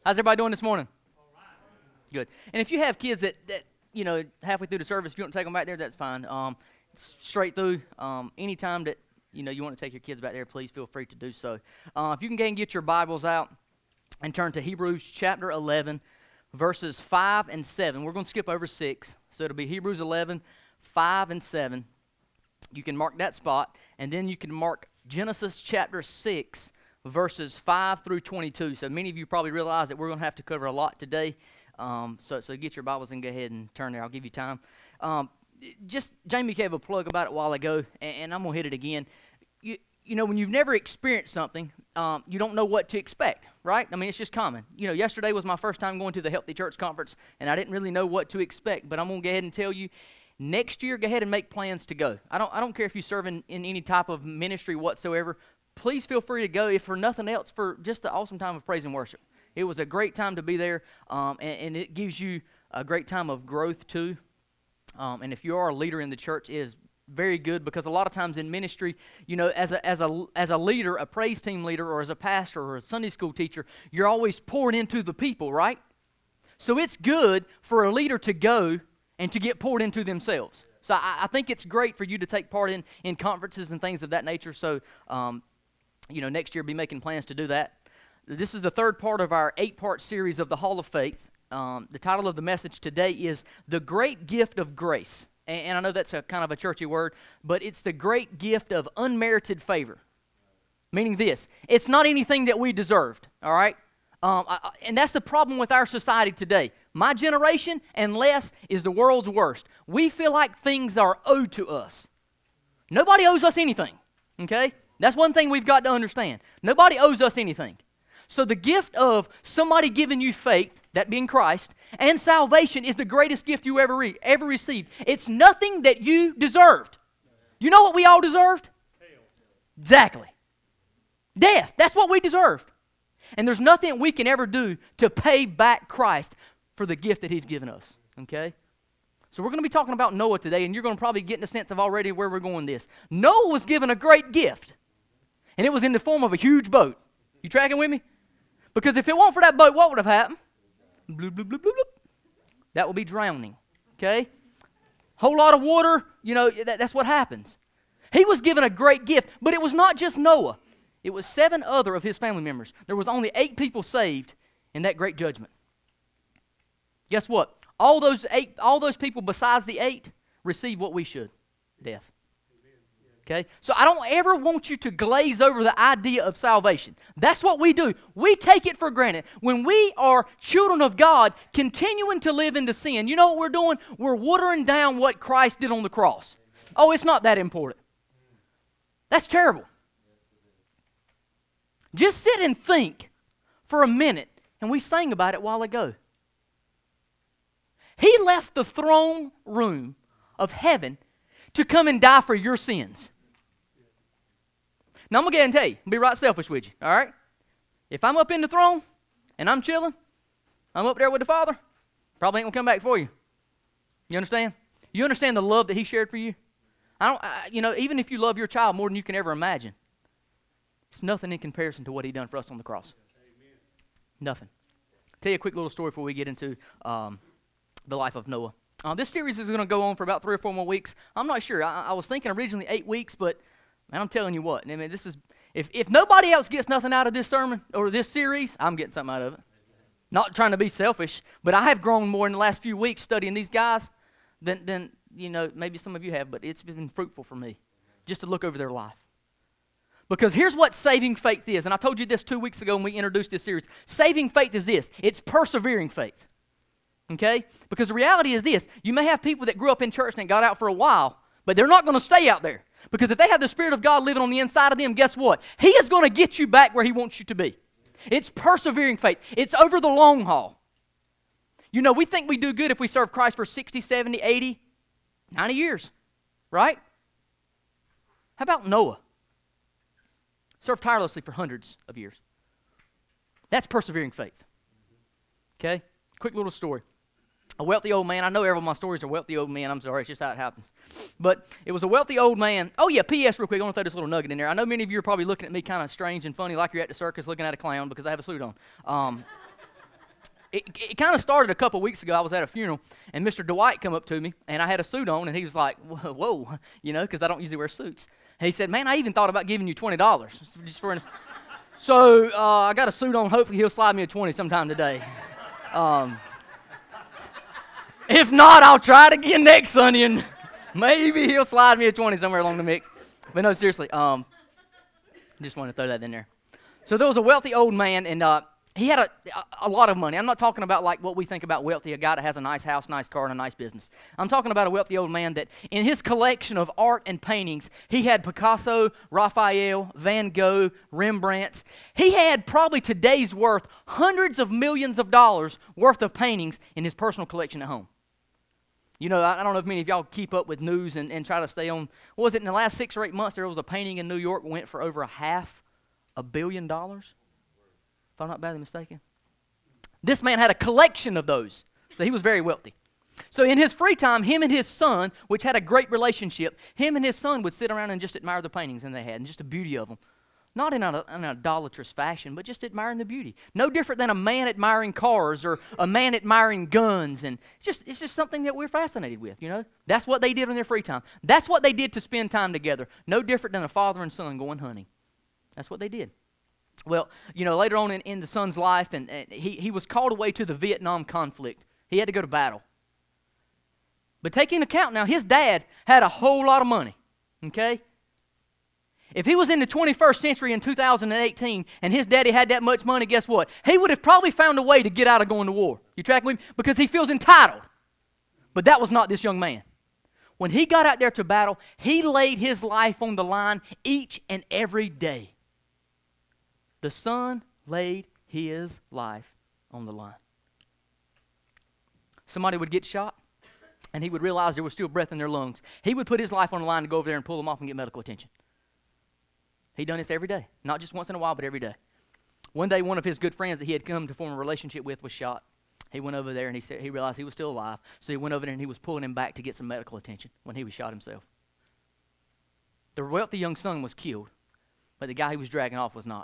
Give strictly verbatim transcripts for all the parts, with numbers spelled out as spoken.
How's everybody doing this morning? Good. And if you have kids that, that you know, halfway through the service, if you want to take them back there, that's fine. Um, it's straight through. Um, anytime that, you know, you want to take your kids back there, please feel free to do so. Uh, if you can go and get your Bibles out and turn to Hebrews chapter eleven, verses five and seven. We're going to skip over six. So it'll be Hebrews eleven, five and seven. You can mark that spot, and then you can mark Genesis chapter six, verses five through twenty-two. So many of you probably realize that we're going to have to cover a lot today. Um, so, so get your Bibles and go ahead and turn there. I'll give you time. Um, just Jamie gave a plug about it a while ago, and, and I'm going to hit it again. You, you know, when you've never experienced something, um, you don't know what to expect, right? I mean, it's just common. You know, yesterday was my first time going to the Healthy Church Conference, and I didn't really know what to expect. But I'm going to go ahead and tell you, next year, go ahead and make plans to go. I don't I don't care if you serve in, in any type of ministry whatsoever. Please feel free to go, if for nothing else, for just the awesome time of praise and worship. It was a great time to be there, um, and, and it gives you a great time of growth too. Um, and if you are a leader in the church, it is very good, because a lot of times in ministry, you know, as a as a as a leader, a praise team leader, or as a pastor or a Sunday school teacher, you're always pouring into the people, right? So it's good for a leader to go and to get poured into themselves. So I, I think it's great for you to take part in, in conferences and things of that nature. So, um, you know, next year be making plans to do that. This is the third part of our eight-part series of the Hall of Faith. Um, the title of the message today is The Great Gift of Grace. And, and I know that's a kind of a churchy word, but it's the great gift of unmerited favor. Meaning this, it's not anything that we deserved, all right? Um, I, and that's the problem with our society today. My generation and less is the world's worst. We feel like things are owed to us. Nobody owes us anything, okay? That's one thing we've got to understand. Nobody owes us anything. So the gift of somebody giving you faith, that being Christ, and salvation is the greatest gift you ever re- ever received. It's nothing that you deserved. You know what we all deserved? Exactly. Death. That's what we deserved. And there's nothing we can ever do to pay back Christ for the gift that He's given us. Okay? So we're going to be talking about Noah today, and you're going to probably get in a sense of already where we're going this. Noah was given a great gift, and it was in the form of a huge boat. You tracking with me? Because if it weren't for that boat, what would have happened? Bloop, bloop, bloop, bloop, bloop. That would be drowning. Okay? Whole lot of water, you know, that, that's what happens. He was given a great gift, but it was not just Noah. It was seven other of his family members. There was only eight people saved in that great judgment. Guess what? All those eight, all those people besides the eight received what we should, death. Okay? So I don't ever want you to glaze over the idea of salvation. That's what we do. We take it for granted. When we are children of God, continuing to live into sin, you know what we're doing? We're watering down what Christ did on the cross. Oh, it's not that important. That's terrible. Just sit and think for a minute, and we sang about it a while ago. He left the throne room of heaven to come and die for your sins. Now, I'm going to go ahead and tell you, I'll be right selfish with you, all right? If I'm up in the throne and I'm chilling, I'm up there with the Father, probably ain't going to come back for you. You understand? You understand the love that He shared for you? I don't, I, you know, even if you love your child more than you can ever imagine, it's nothing in comparison to what He done for us on the cross. Amen. Nothing. I'll tell you a quick little story before we get into um, the life of Noah. Uh, this series is going to go on for about three or four more weeks. I'm not sure. I, I was thinking originally eight weeks, but man, I'm telling you what. I mean, this is if if nobody else gets nothing out of this sermon or this series, I'm getting something out of it. Not trying to be selfish, but I have grown more in the last few weeks studying these guys than than you know maybe some of you have. But it's been fruitful for me just to look over their life. Because here's what saving faith is, and I told you this two weeks ago when we introduced this series. Saving faith is this: it's persevering faith. Okay? Because the reality is this: you may have people that grew up in church and got out for a while, but they're not going to stay out there. Because if they have the Spirit of God living on the inside of them, guess what? He is going to get you back where He wants you to be. It's persevering faith. It's over the long haul. You know, we think we do good if we serve Christ for sixty, seventy, eighty, ninety years. Right? How about Noah? Served tirelessly for hundreds of years. That's persevering faith. Okay? Quick little story. A wealthy old man. I know every one of my stories are wealthy old men. I'm sorry, it's just how it happens. But it was a wealthy old man. Oh yeah, P S real quick. I want to throw this little nugget in there. I know many of you are probably looking at me kind of strange and funny like you're at the circus looking at a clown because I have a suit on. Um, it, it kind of started a couple weeks ago. I was at a funeral, and Mister Dwight come up to me, and I had a suit on, and he was like, whoa, you know, because I don't usually wear suits. And he said, man, I even thought about giving you twenty dollars. Just for an... So uh, I got a suit on. Hopefully he'll slide me a twenty sometime today. Um, if not, I'll try it again next Sunday, and maybe he'll slide me a twenty somewhere along the mix. But no, seriously, um, just wanted to throw that in there. So there was a wealthy old man, and uh, he had a, a lot of money. I'm not talking about like what we think about wealthy, a guy that has a nice house, nice car, and a nice business. I'm talking about a wealthy old man that in his collection of art and paintings, he had Picasso, Raphael, Van Gogh, Rembrandt's. He had probably today's worth hundreds of millions of dollars worth of paintings in his personal collection at home. You know, I, I don't know if many of y'all keep up with news and, and try to stay on. What was it, in the last six or eight months, there was a painting in New York that went for over a half a billion dollars, if I'm not badly mistaken. This man had a collection of those, so he was very wealthy. So in his free time, him and his son, which had a great relationship, him and his son would sit around and just admire the paintings that they had and just the beauty of them. Not in, a, in an idolatrous fashion, but just admiring the beauty. No different than a man admiring cars or a man admiring guns. And it's just, it's just something that we're fascinated with, you know. That's what they did in their free time. That's what they did to spend time together. No different than a father and son going hunting. That's what they did. Well, you know, later on in, in the son's life, and, and he, he was called away to the Vietnam conflict. He had to go to battle. But take into account now, his dad had a whole lot of money, okay? If he was in the twenty-first century in two thousand eighteen and his daddy had that much money, guess what? He would have probably found a way to get out of going to war. You track with me? Because he feels entitled. But that was not this young man. When he got out there to battle, he laid his life on the line each and every day. The son laid his life on the line. Somebody would get shot, and he would realize there was still breath in their lungs. He would put his life on the line to go over there and pull them off and get medical attention. He done this every day. Not just once in a while, but every day. One day, one of his good friends that he had come to form a relationship with was shot. He went over there, and he said he realized he was still alive. So he went over there, and he was pulling him back to get some medical attention when he was shot himself. The wealthy young son was killed, but the guy he was dragging off was not.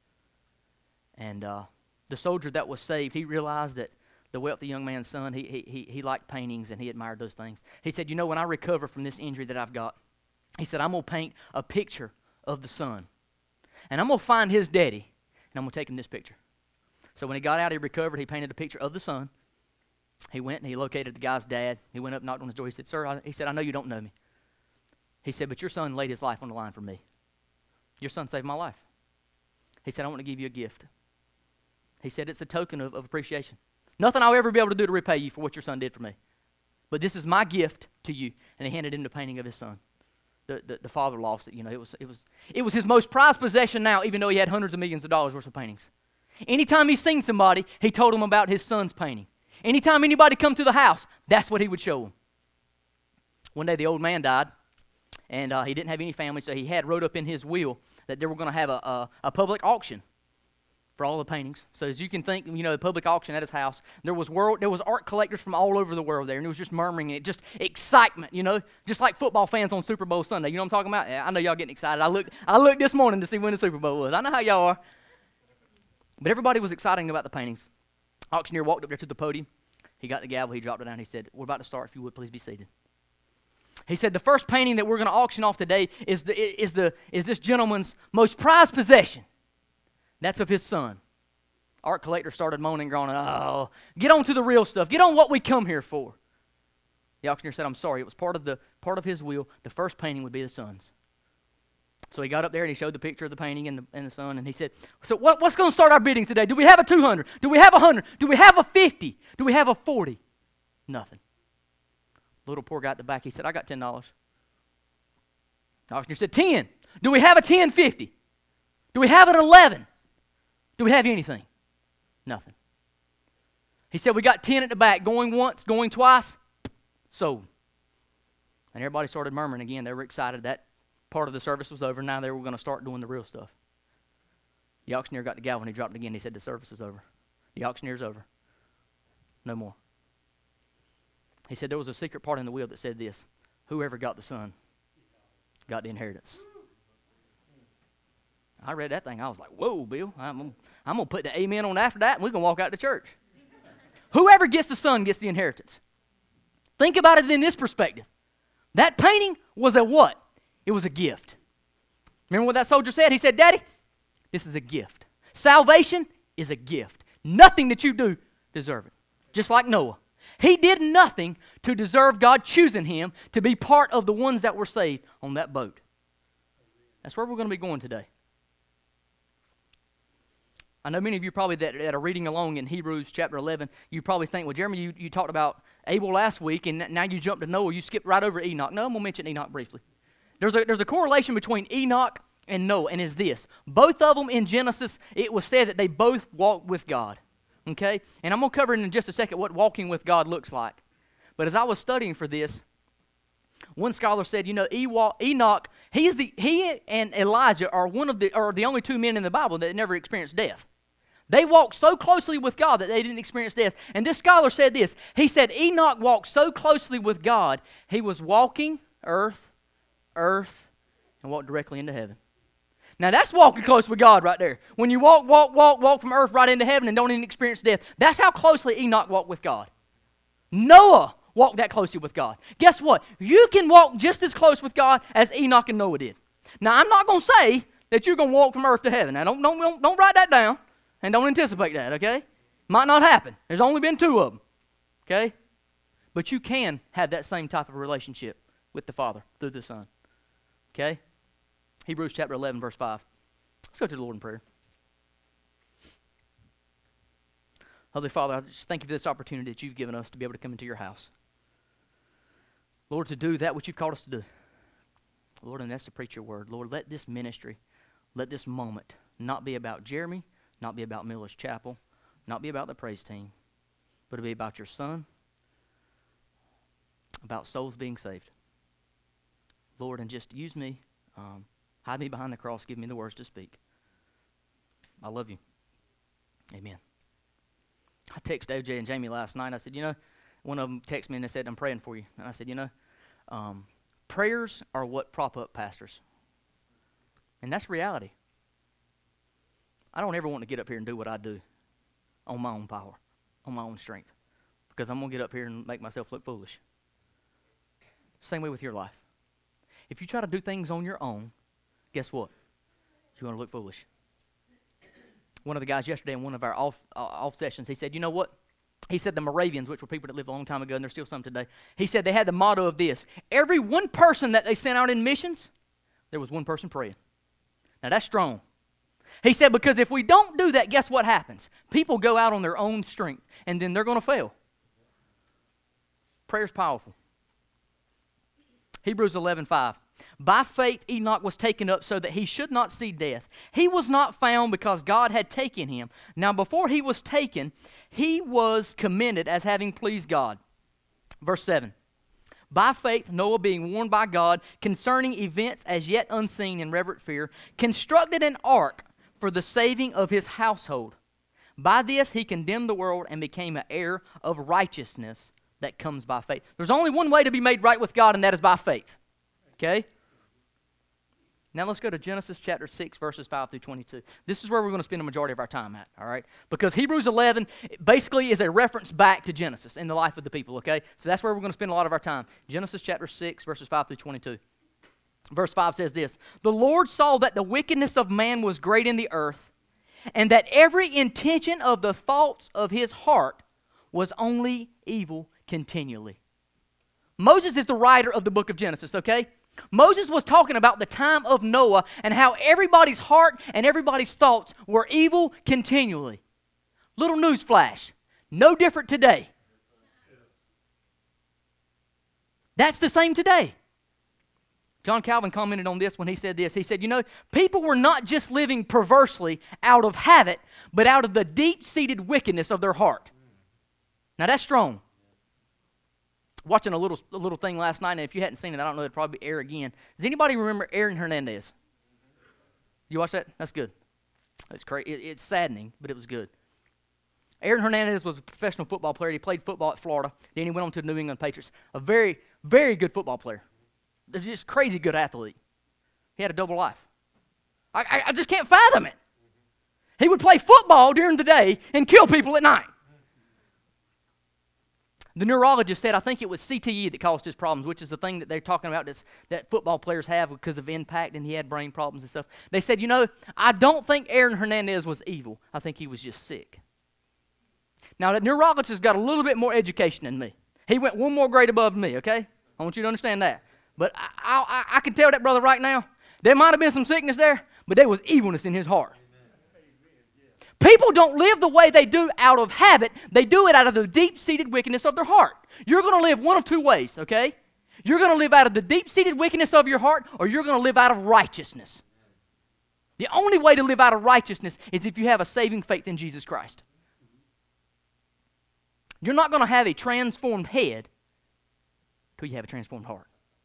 And uh, the soldier that was saved, he realized that the wealthy young man's son, he, he, he, he liked paintings, and he admired those things. He said, you know, when I recover from this injury that I've got, he said, I'm going to paint a picture of the son. And I'm going to find his daddy, and I'm going to take him this picture. So when he got out, he recovered. He painted a picture of the son. He went and he located the guy's dad. He went up, knocked on his door. He said, sir, I, he said, I know you don't know me. He said, but your son laid his life on the line for me. Your son saved my life. He said, I want to give you a gift. He said, it's a token of, of appreciation. Nothing I'll ever be able to do to repay you for what your son did for me. But this is my gift to you. And he handed him the painting of his son. The, the, the father lost it. You know, it was, it was, it was his most prized possession now, even though he had hundreds of millions of dollars worth of paintings. Anytime he seen somebody, he told them about his son's painting. Anytime anybody come to the house, that's what he would show them. One day the old man died, and uh, he didn't have any family, so he had wrote up in his will that they were going to have a, a, a public auction for all the paintings. So as you can think, you know, a public auction at his house. There was world, there was art collectors from all over the world there, and it was just murmuring, it just excitement, you know, just like football fans on Super Bowl Sunday. You know what I'm talking about? Yeah, I know y'all getting excited. I looked, I looked this morning to see when the Super Bowl was. I know how y'all are. But everybody was excited about the paintings. Auctioneer walked up there to the podium. He got the gavel. He dropped it down. He said, we're about to start. If you would, please be seated. He said, the first painting that we're going to auction off today is the is the is this gentleman's most prized possession. That's of his son. Art collector started moaning, groaning, oh, get on to the real stuff. Get on what we come here for. The auctioneer said, I'm sorry. It was part of the part of his will. The first painting would be the son's. So he got up there and he showed the picture of the painting and the, and the son, and he said, so what, what's going to start our bidding today? Do we have a two hundred? Do we have a one hundred? Do we have a fifty? Do we have a forty? Nothing. Little poor guy at the back, he said, I got ten dollars. The auctioneer said, ten. Do we have a ten fifty? Do we have an eleven? Do we have anything? Nothing. He said, we got ten at the back, going once, going twice, sold. And everybody started murmuring again. They were excited. That part of the service was over. Now they were going to start doing the real stuff. The auctioneer got the gavel and he dropped it again. He said, the service is over. The auctioneer's over. No more. He said there was a secret part in the will that said this: whoever got the son got the inheritance. I read that thing. I was like, whoa, Bill. I'm, I'm going to put the amen on after that, and we're going to walk out to church. Whoever gets the son gets the inheritance. Think about it in this perspective. That painting was a what? It was a gift. Remember what that soldier said? He said, Daddy, this is a gift. Salvation is a gift. Nothing that you do deserve it. Just like Noah. He did nothing to deserve God choosing him to be part of the ones that were saved on that boat. That's where we're going to be going today. I know many of you probably that, that are reading along in Hebrews chapter eleven, you probably think, well, Jeremy, you, you talked about Abel last week, and now you jumped to Noah. You skipped right over Enoch. No, I'm going to mention Enoch briefly. There's a, there's a correlation between Enoch and Noah, and it's this. Both of them in Genesis, it was said that they both walked with God. Okay? And I'm going to cover in just a second what walking with God looks like. But as I was studying for this, one scholar said, you know, Enoch, he's the he and Elijah are one of the are the only two men in the Bible that never experienced death. They walked so closely with God that they didn't experience death. And this scholar said this. He said Enoch walked so closely with God, he was walking earth, earth, and walked directly into heaven. Now that's walking close with God right there. When you walk, walk, walk, walk from earth right into heaven and don't even experience death. That's how closely Enoch walked with God. Noah walked that closely with God. Guess what? You can walk just as close with God as Enoch and Noah did. Now I'm not going to say that you're going to walk from earth to heaven. Now don't, don't, don't, don't write that down and don't anticipate that, okay? Might not happen. There's only been two of them, okay? But you can have that same type of relationship with the Father through the Son, okay? Hebrews chapter eleven, verse five. Let's go to the Lord in prayer. Holy Father, I just thank you for this opportunity that you've given us to be able to come into your house. Lord, to do that which you've called us to do. Lord, and that's to preach your word. Lord, let this ministry, let this moment not be about Jeremy, not be about Miller's Chapel, not be about the praise team, but to be about your Son, about souls being saved. Lord, and just use me. Um, hide me behind the cross. Give me the words to speak. I love you. Amen. I texted O J and Jamie last night. I said, you know, one of them texted me and they said, I'm praying for you. And I said, you know, um, prayers are what prop up pastors. And that's reality. I don't ever want to get up here and do what I do on my own power, on my own strength, because I'm going to get up here and make myself look foolish. Same way with your life. If you try to do things on your own, guess what? You're going to look foolish. One of the guys yesterday in one of our off, uh, off sessions, he said, you know what? He said the Moravians, which were people that lived a long time ago, and there's still some today, he said they had the motto of this. Every one person that they sent out in missions, there was one person praying. Now that's strong. He said, because if we don't do that, guess what happens? People go out on their own strength, and then they're going to fail. Prayer's powerful. Hebrews eleven five. By faith Enoch was taken up so that he should not see death. He was not found because God had taken him. Now before he was taken, he was commended as having pleased God. Verse seven. By faith Noah, being warned by God concerning events as yet unseen in reverent fear, constructed an ark for the saving of his household. By this he condemned the world and became an heir of righteousness that comes by faith. There's only one way to be made right with God, and that is by faith. Okay? Now let's go to Genesis chapter six, verses five through twenty-two. This is where we're going to spend the majority of our time at, all right? Because Hebrews eleven basically is a reference back to Genesis in the life of the people, okay? So that's where we're going to spend a lot of our time. Genesis chapter six, verses five through twenty-two. Verse five says this, the Lord saw that the wickedness of man was great in the earth, and that every intention of the thoughts of his heart was only evil continually. Moses is the writer of the book of Genesis, okay? Moses was talking about the time of Noah and how everybody's heart and everybody's thoughts were evil continually. Little news flash, no different today. That's the same today. John Calvin commented on this when he said this. He said, you know, people were not just living perversely out of habit, but out of the deep-seated wickedness of their heart. Now that's strong. Watching a little a little thing last night, and if you hadn't seen it, I don't know, it'd probably air again. Does anybody remember Aaron Hernandez? You watch that? That's good. It's crazy. It, it's saddening, but it was good. Aaron Hernandez was a professional football player. He played football at Florida. Then he went on to the New England Patriots. A very, very good football player. Just crazy good athlete. He had a double life. I, I, I just can't fathom it. He would play football during the day and kill people at night. The neurologist said, I think it was C T E that caused his problems, which is the thing that they're talking about that's, that football players have because of impact, and he had brain problems and stuff. They said, you know, I don't think Aaron Hernandez was evil. I think he was just sick. Now, the neurologist got a little bit more education than me. He went one more grade above me, okay? I want you to understand that. But I, I, I can tell that brother right now, there might have been some sickness there, but there was evilness in his heart. People don't live the way they do out of habit. They do it out of the deep-seated wickedness of their heart. You're going to live one of two ways, okay? You're going to live out of the deep-seated wickedness of your heart, or you're going to live out of righteousness. The only way to live out of righteousness is if you have a saving faith in Jesus Christ. You're not going to have a transformed head until you have a transformed heart.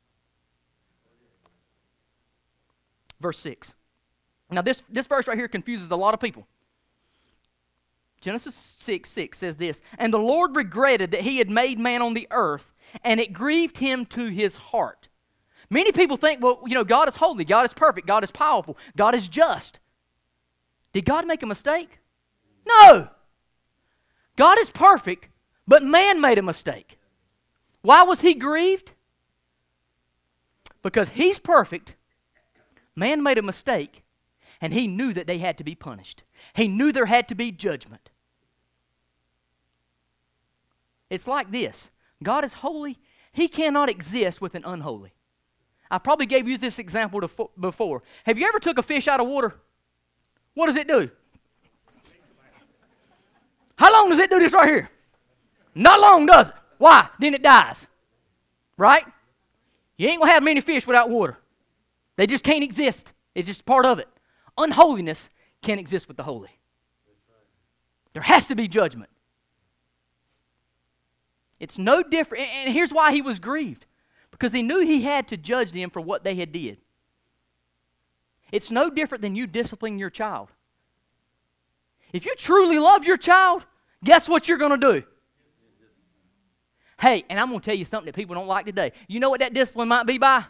Verse six. Now this, this verse right here confuses a lot of people. Genesis six six says this, and the Lord regretted that he had made man on the earth, and it grieved him to his heart. Many people think, well, you know, God is holy, God is perfect, God is powerful, God is just. Did God make a mistake? No. God is perfect, but man made a mistake. Why was he grieved? Because he's perfect, man made a mistake, and he knew that they had to be punished. He knew there had to be judgment. It's like this. God is holy. He cannot exist with an unholy. I probably gave you this example before. Have you ever took a fish out of water? What does it do? How long does it do this right here? Not long, does it? Why? Then it dies. Right? You ain't going to have many fish without water. They just can't exist. It's just part of it. Unholiness can't exist with the holy. There has to be judgment. It's no different. And here's why he was grieved. Because he knew he had to judge them for what they had did. It's no different than you disciplining your child. If you truly love your child, guess what you're going to do? Hey, and I'm going to tell you something that people don't like today. You know what that discipline might be by?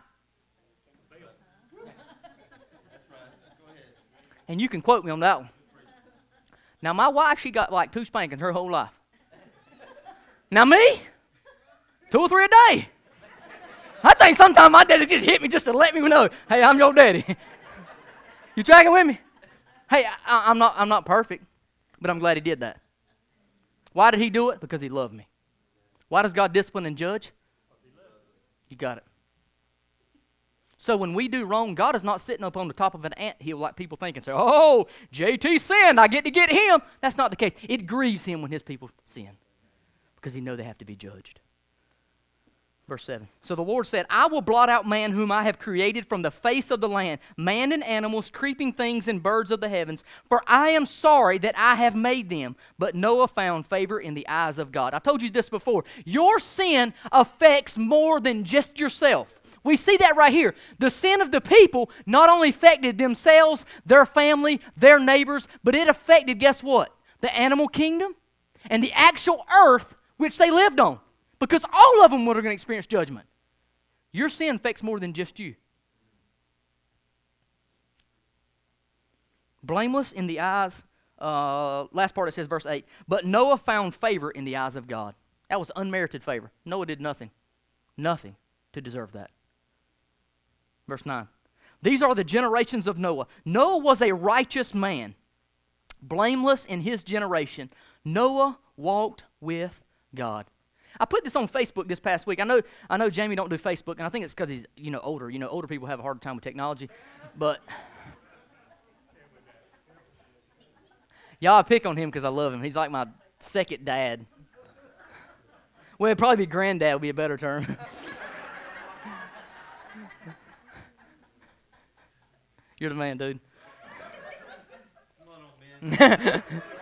And you can quote me on that one. Now, my wife, she got like two spankings her whole life. Now, me? Two or three a day. I think sometimes my daddy just hit me just to let me know, hey, I'm your daddy. You tracking with me? Hey, I, I'm not I'm not perfect, but I'm glad he did that. Why did he do it? Because he loved me. Why does God discipline and judge? You got it. So when we do wrong, God is not sitting up on the top of an anthill like people think and say, oh, J T sinned, I get to get him. That's not the case. It grieves him when his people sin because he knows they have to be judged. Verse seven. So the Lord said, I will blot out man whom I have created from the face of the land, man and animals, creeping things and birds of the heavens, for I am sorry that I have made them. But Noah found favor in the eyes of God. I told you this before. Your sin affects more than just yourself. We see that right here. The sin of the people not only affected themselves, their family, their neighbors, but it affected, guess what? The animal kingdom and the actual earth which they lived on. Because all of them were going to experience judgment. Your sin affects more than just you. Blameless in the eyes, uh, last part it says, verse eight, but Noah found favor in the eyes of God. That was unmerited favor. Noah did nothing, nothing to deserve that. Verse nine, these are the generations of Noah. Noah was a righteous man, blameless in his generation. Noah walked with God. I put this on Facebook this past week. I know I know Jamie don't do Facebook, and I think it's because he's, you know, older. You know, older people have a harder time with technology. But y'all pick on him because I love him. He's like my second dad. Well, it'd probably be granddad would be a better term. You're the man, dude. Come on, man.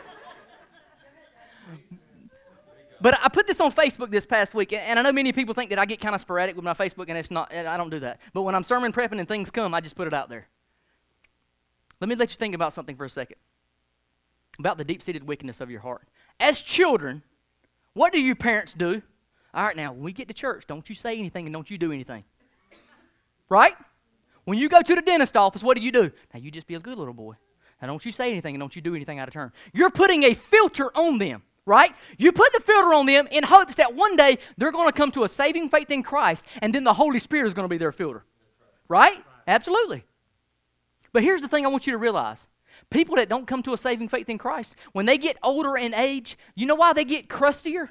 But I put this on Facebook this past week, and I know many people think that I get kind of sporadic with my Facebook, and it's not. I don't do that. But when I'm sermon prepping and things come, I just put it out there. Let me let you think about something for a second, about the deep-seated wickedness of your heart. As children, what do your parents do? All right, now, when we get to church, don't you say anything and don't you do anything. Right? When you go to the dentist office, what do you do? Now, you just be a good little boy. Now, don't you say anything and don't you do anything out of turn. You're putting a filter on them. right? You put the filter on them in hopes that one day they're going to come to a saving faith in Christ, and then the Holy Spirit is going to be their filter, right? Absolutely. But here's the thing I want you to realize. People that don't come to a saving faith in Christ, when they get older in age, you know why they get crustier?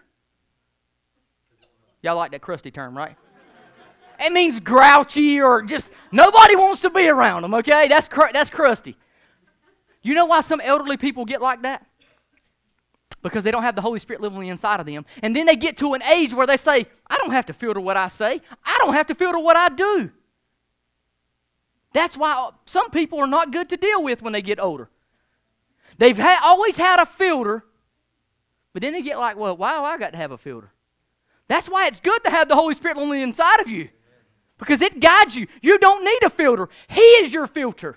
Y'all like that crusty term, right? It means grouchy or just nobody wants to be around them, okay? That's cr- that's crusty. You know why some elderly people get like that? Because they don't have the Holy Spirit living on the inside of them. And then they get to an age where they say, I don't have to filter what I say. I don't have to filter what I do. That's why some people are not good to deal with when they get older. They've ha- always had a filter, but then they get like, well, why do I got to have a filter? That's why it's good to have the Holy Spirit on the inside of you, because it guides you. You don't need a filter. He is your filter.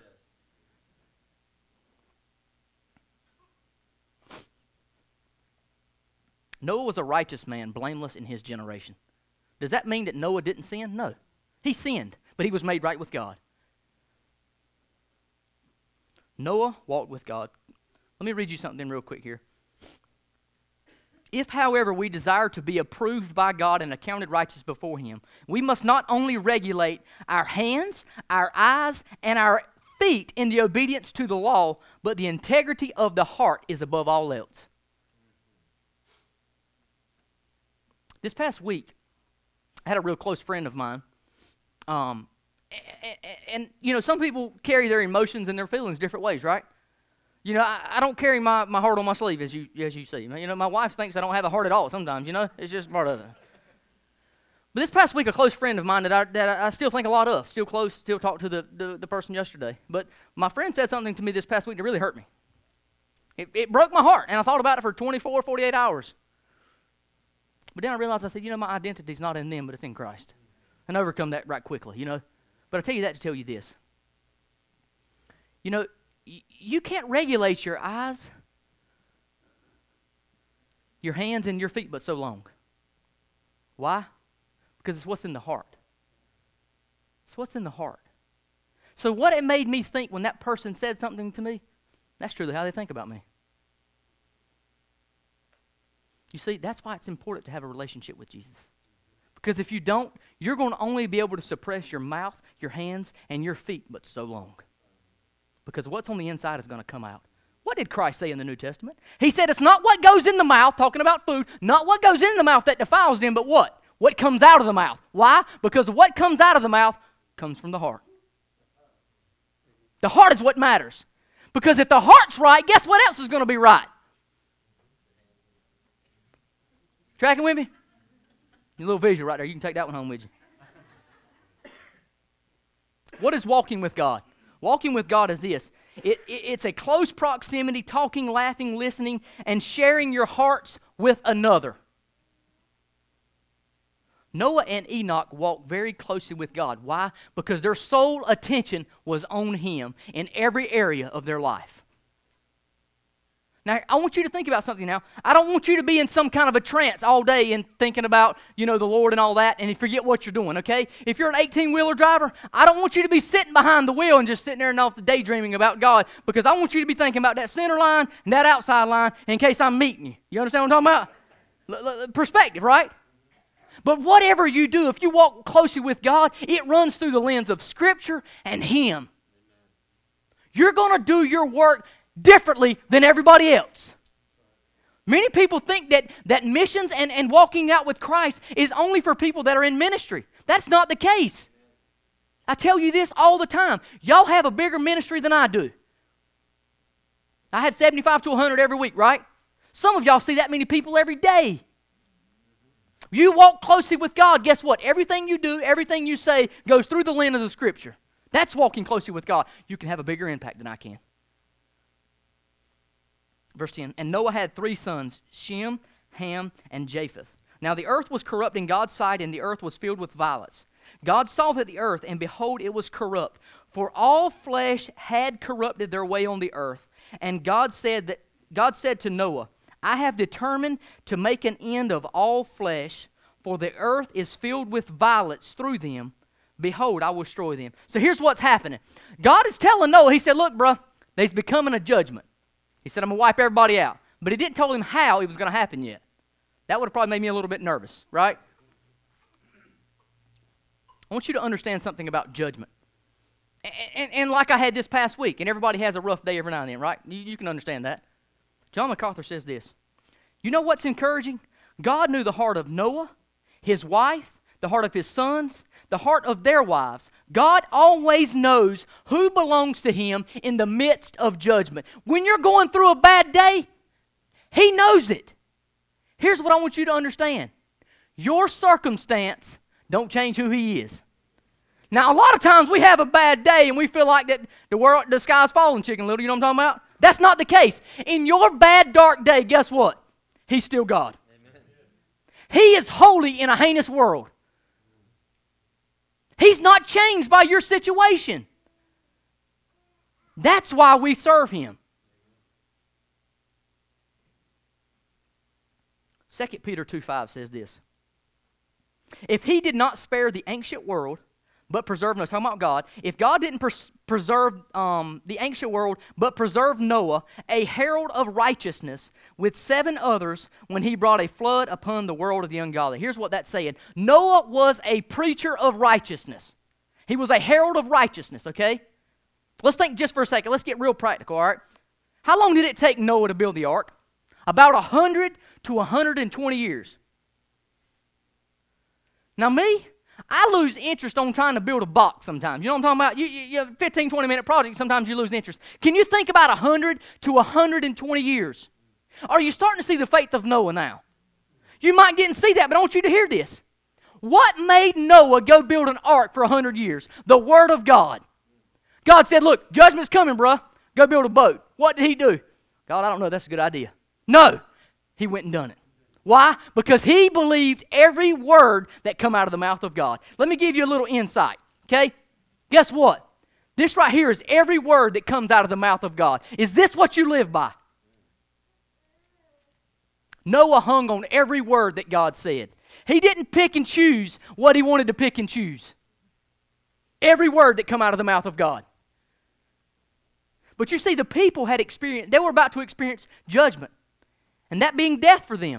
Noah was a righteous man, blameless in his generation. Does that mean that Noah didn't sin? No. He sinned, but he was made right with God. Noah walked with God. Let me read you something real quick here. If, however, we desire to be approved by God and accounted righteous before Him, we must not only regulate our hands, our eyes, and our feet in the obedience to the law, but the integrity of the heart is above all else. This past week, I had a real close friend of mine. Um, and, and, you know, some people carry their emotions and their feelings different ways, right? You know, I, I don't carry my, my heart on my sleeve, as you as you see. You know, my wife thinks I don't have a heart at all sometimes, you know. It's just part of it. But this past week, a close friend of mine that I, that I still think a lot of, still close, still talked to the, the, the person yesterday. But my friend said something to me this past week that really hurt me. It, it broke my heart, and I thought about it for twenty-four, forty-eight hours. But then I realized, I said, you know, my identity's not in them, but it's in Christ. And overcome that right quickly, you know. But I tell you that to tell you this. You know, y- you can't regulate your eyes, your hands, and your feet but so long. Why? Because it's what's in the heart. It's what's in the heart. So what it made me think when that person said something to me, that's truly how they think about me. You see, that's why it's important to have a relationship with Jesus. Because if you don't, you're going to only be able to suppress your mouth, your hands, and your feet, but so long. Because what's on the inside is going to come out. What did Christ say in the New Testament? He said it's not what goes in the mouth, talking about food, not what goes in the mouth that defiles them, but what? What comes out of the mouth. Why? Because what comes out of the mouth comes from the heart. The heart is what matters. Because if the heart's right, guess what else is going to be right? Tracking with me? Your little visual right there. You can take that one home with you. What is walking with God? Walking with God is this. It, it, it's a close proximity, talking, laughing, listening, and sharing your hearts with another. Noah and Enoch walked very closely with God. Why? Because their sole attention was on Him in every area of their life. Now, I want you to think about something now. I don't want you to be in some kind of a trance all day and thinking about, you know, the Lord and all that, and you forget what you're doing, okay? If you're an eighteen-wheeler driver, I don't want you to be sitting behind the wheel and just sitting there and off the daydreaming about God, because I want you to be thinking about that center line and that outside line in case I'm meeting you. You understand what I'm talking about? L- l- perspective, right? But whatever you do, if you walk closely with God, it runs through the lens of Scripture and Him. You're going to do your work differently than everybody else. Many people think that, that missions and, and walking out with Christ is only for people that are in ministry. That's not the case. I tell you this all the time. Y'all have a bigger ministry than I do. I had seventy-five to one hundred every week, right? Some of y'all see that many people every day. You walk closely with God, guess what? Everything you do, everything you say goes through the lens of Scripture. That's walking closely with God. You can have a bigger impact than I can. Verse ten, and Noah had three sons, Shem, Ham, and Japheth. Now the earth was corrupt in God's sight, and the earth was filled with violence. God saw that the earth, and behold, it was corrupt, for all flesh had corrupted their way on the earth. And God said that God said to Noah, I have determined to make an end of all flesh, for the earth is filled with violence through them. Behold, I will destroy them. So here's what's happening. God is telling Noah, He said, look, bro, there's becoming a judgment. He said, I'm going to wipe everybody out. But He didn't tell him how it was going to happen yet. That would have probably made me a little bit nervous, right? I want you to understand something about judgment. And, and, and like I had this past week, and everybody has a rough day every now and then, right? You, you can understand that. John MacArthur says this. You know what's encouraging? God knew the heart of Noah, his wife, the heart of his sons, the heart of their wives. God always knows who belongs to Him in the midst of judgment. When you're going through a bad day, He knows it. Here's what I want you to understand. Your circumstance don't change who He is. Now, a lot of times we have a bad day and we feel like that the world, the sky's falling, Chicken Little. You know what I'm talking about? That's not the case. In your bad, dark day, guess what? He's still God. Amen. He is holy in a heinous world. He's not changed by your situation. That's why we serve Him. Second Peter two five says this. If He did not spare the ancient world, but preserved Noah, talking about God, if God didn't pres- preserve um, the ancient world, but preserved Noah, a herald of righteousness, with seven others, when He brought a flood upon the world of the ungodly. Here's what that's saying. Noah was a preacher of righteousness. He was a herald of righteousness, okay? Let's think just for a second. Let's get real practical, all right? How long did it take Noah to build the ark? About one hundred to one hundred twenty years. Now me, I lose interest on trying to build a box sometimes. You know what I'm talking about? You, you, you have a fifteen, twenty minute project, sometimes you lose interest. Can you think about one hundred to one hundred twenty years? Are you starting to see the faith of Noah now? You might get and see that, but I want you to hear this. What made Noah go build an ark for one hundred years? The Word of God. God said, look, judgment's coming, bruh. Go build a boat. What did he do? God, I don't know. That's a good idea. No. He went and done it. Why? Because he believed every word that come out of the mouth of God. Let me give you a little insight, okay? Guess what? This right here is every word that comes out of the mouth of God. Is this what you live by? Noah hung on every word that God said. He didn't pick and choose what he wanted to pick and choose. Every word that come out of the mouth of God. But you see, the people had experienced, they were about to experience judgment. And that being death for them.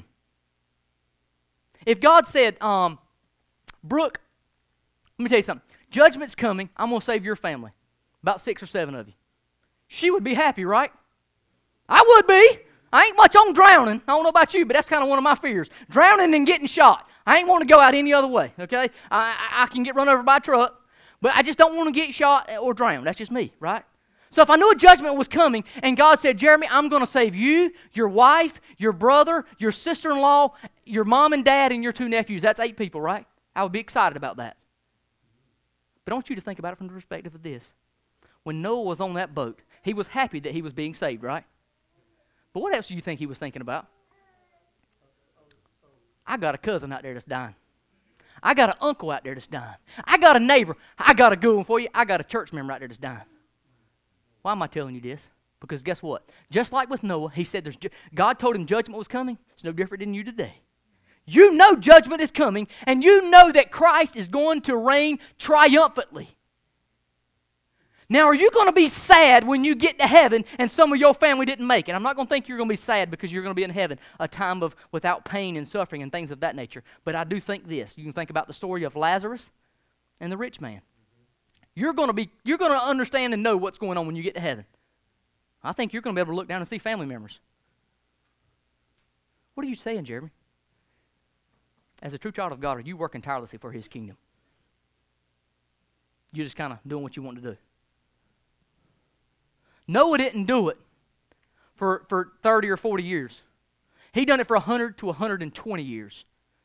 If God said, um, Brooke, let me tell you something. Judgment's coming. I'm going to save your family. About six or seven of you. She would be happy, right? I would be. I ain't much on drowning. I don't know about you, but that's kind of one of my fears. Drowning and getting shot. I ain't want to go out any other way, okay? I, I, I can get run over by a truck, but I just don't want to get shot or drown. That's just me, right? So if I knew a judgment was coming and God said, Jeremy, I'm going to save you, your wife, your brother, your sister-in-law, your mom and dad, and your two nephews. That's eight people, right? I would be excited about that. But I want you to think about it from the perspective of this. When Noah was on that boat, he was happy that he was being saved, right? But what else do you think he was thinking about? I got a cousin out there that's dying. I got an uncle out there that's dying. I got a neighbor. I got a good one for you. I got a church member out there that's dying. Why am I telling you this? Because guess what? Just like with Noah, he said there's ju- God told him judgment was coming. It's no different than you today. You know judgment is coming, and you know that Christ is going to reign triumphantly. Now, are you going to be sad when you get to heaven and some of your family didn't make it? I'm not going to think you're going to be sad because you're going to be in heaven, a time of without pain and suffering and things of that nature. But I do think this. You can think about the story of Lazarus and the rich man. You're going to be, you're going to understand and know what's going on when you get to heaven. I think you're going to be able to look down and see family members. What are you saying, Jeremy? As a true child of God, are you working tirelessly for His kingdom? You're just kind of doing what you want to do. Noah didn't do it for, for thirty or forty years. He done it for one hundred to one hundred twenty years.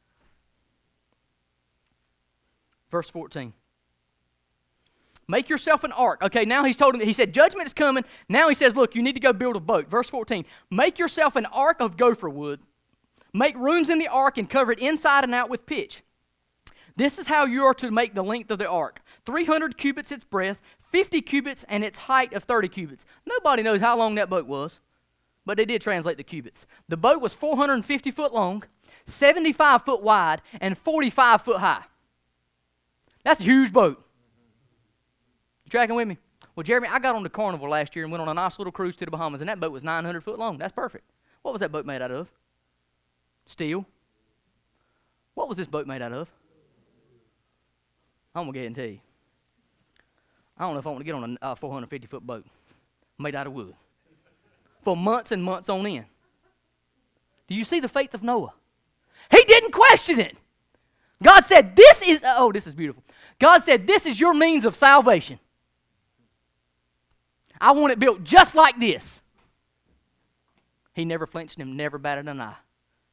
Verse fourteen. Make yourself an ark. Okay, now he's told him, he said, judgment is coming. Now he says, look, you need to go build a boat. Verse fourteen. Make yourself an ark of gopher wood. Make rooms in the ark and cover it inside and out with pitch. This is how you are to make the length of the ark. three hundred cubits its breadth, fifty cubits, and its height of thirty cubits. Nobody knows how long that boat was, but they did translate the cubits. The boat was four hundred fifty foot long, seventy-five foot wide, and forty-five foot high. That's a huge boat. You tracking with me? Well, Jeremy, I got on the Carnival last year and went on a nice little cruise to the Bahamas, and that boat was nine hundred foot long. That's perfect. What was that boat made out of? Steel. What was this boat made out of? I'm going to get and tell you. I don't know if I want to get on a uh, four hundred fifty foot boat made out of wood for months and months on end. Do you see the faith of Noah? He didn't question it. God said, this is, oh, this is beautiful. God said, this is your means of salvation. I want it built just like this. He never flinched and never batted an eye.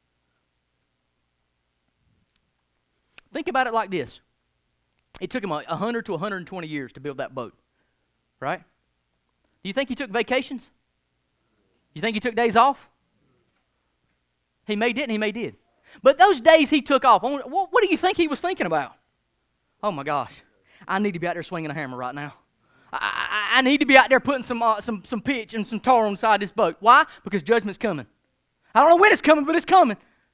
Think about it like this. It took him one hundred to one hundred twenty years to build that boat, right? Do you think he took vacations? You think he took days off? He may did and he may did. But those days he took off, what, what do you think he was thinking about? Oh my gosh, I need to be out there swinging a hammer right now. I, I, I need to be out there putting some, uh, some, some pitch and some tar on the side of this boat. Why? Because judgment's coming. I don't know when it's coming, but it's coming.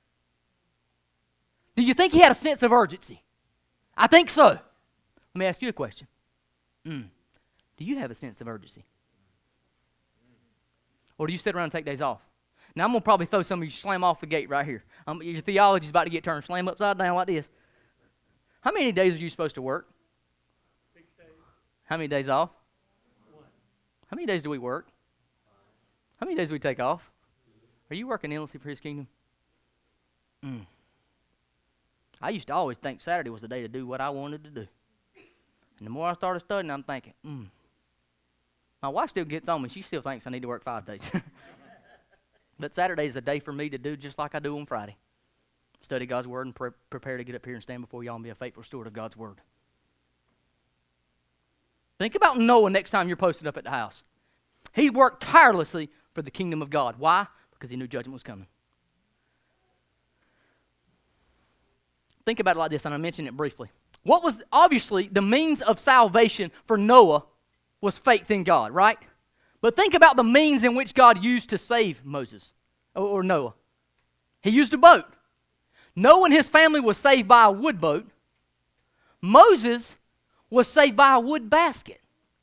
Do you think he had a sense of urgency? I think so. Let me ask you a question. Mm. Do you have a sense of urgency? Or do you sit around and take days off? Now, I'm going to probably throw some of you slam off the gate right here. Um, your theology is about to get turned slam upside down like this. How many days are you supposed to work? Six days. How many days off? One. How many days do we work? How many days do we take off? Are you working endlessly for His kingdom? Mm. I used to always think Saturday was the day to do what I wanted to do. And the more I started studying, I'm thinking, mm. My wife still gets on me. She still thinks I need to work five days. But Saturday is a day for me to do just like I do on Friday. Study God's Word and pre- prepare to get up here and stand before y'all and be a faithful steward of God's Word. Think about Noah next time you're posted up at the house. He worked tirelessly for the kingdom of God. Why? Because he knew judgment was coming. Think about it like this, and I mentioned it briefly. What was obviously the means of salvation for Noah was faith in God, right? But think about the means in which God used to save Moses or Noah. He used a boat. Noah and his family was saved by a wood boat. Moses was saved by a wood basket.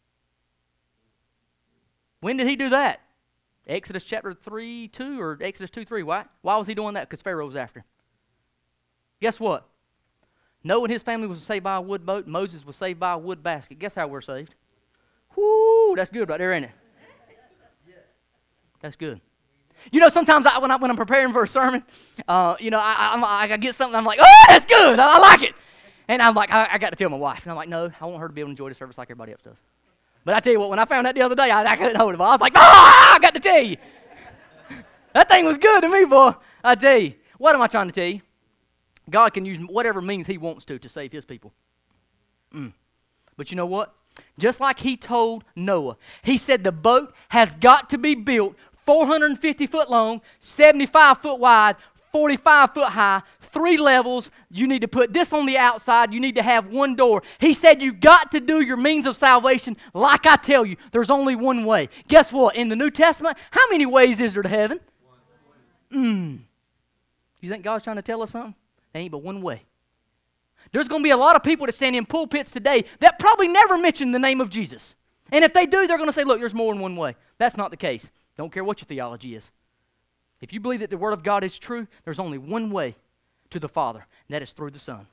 When did he do that? Exodus chapter three, two, or Exodus two, three. Why? Why was he doing that? Because Pharaoh was after him. Guess what? Noah and his family was saved by a wood boat. Moses was saved by a wood basket. Guess how we're saved? Whoo, that's good right there, ain't it? That's good. You know, sometimes I, when, I, when I'm preparing for a sermon, uh, you know, I, I, I get something, I'm like, oh, that's good, I, I like it. And I'm like, I, I got to tell my wife. And I'm like, no, I want her to be able to enjoy the service like everybody else does. But I tell you what, when I found that the other day, I, I couldn't hold it. I was like, ah, I got to tell you. That thing was good to me, boy. I tell you. What am I trying to tell you? God can use whatever means He wants to to save His people. Mm. But you know what? Just like He told Noah, He said the boat has got to be built four hundred fifty foot long, seventy-five foot wide, forty-five foot high, three levels. You need to put this on the outside. You need to have one door. He said you've got to do your means of salvation like I tell you. There's only one way. Guess what? In the New Testament, how many ways is there to heaven? Mm. You think God's trying to tell us something? There ain't but one way. There's going to be a lot of people that stand in pulpits today that probably never mention the name of Jesus. And if they do, they're going to say, look, there's more than one way. That's not the case. Don't care what your theology is. If you believe that the Word of God is true, there's only one way to the Father, and that is through the Son.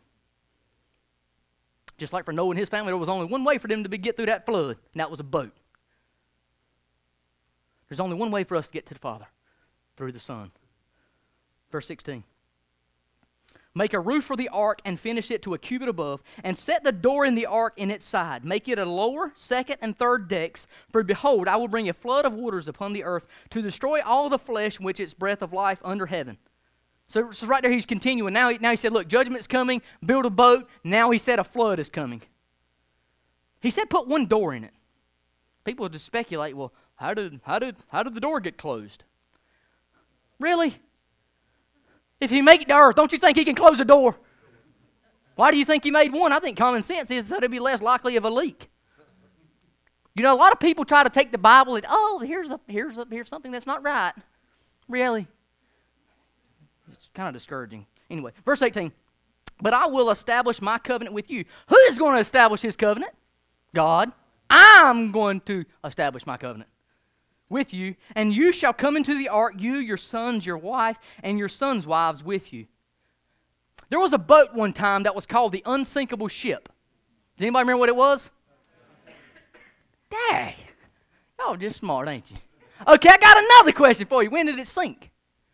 Just like for Noah and his family, there was only one way for them to be, get through that flood, and that was a boat. There's only one way for us to get to the Father, through the Son. Verse sixteen. Make a roof for the ark and finish it to a cubit above, and set the door in the ark in its side. Make it a lower, second, and third decks. For behold, I will bring a flood of waters upon the earth to destroy all the flesh which its breath of life under heaven. So, so right there he's continuing. Now he, now he said, look, judgment's coming, build a boat. Now he said a flood is coming. He said put one door in it. People just speculate, well, how did, how did, how did the door get closed? Really? If He made the earth, don't you think He can close a door? Why do you think He made one? I think common sense is that it'd be less likely of a leak. You know, a lot of people try to take the Bible and, oh, here's a here's a here's something that's not right. Really? It's kind of discouraging. Anyway, verse eighteen. But I will establish my covenant with you. Who is going to establish His covenant? God. I'm going to establish my covenant with you, and you shall come into the ark, you, your sons, your wife, and your sons' wives with you. There was a boat one time that was called the unsinkable ship. Does anybody remember what it was? Dang. Y'all just smart, ain't you? Okay, I got another question for you. When did it sink?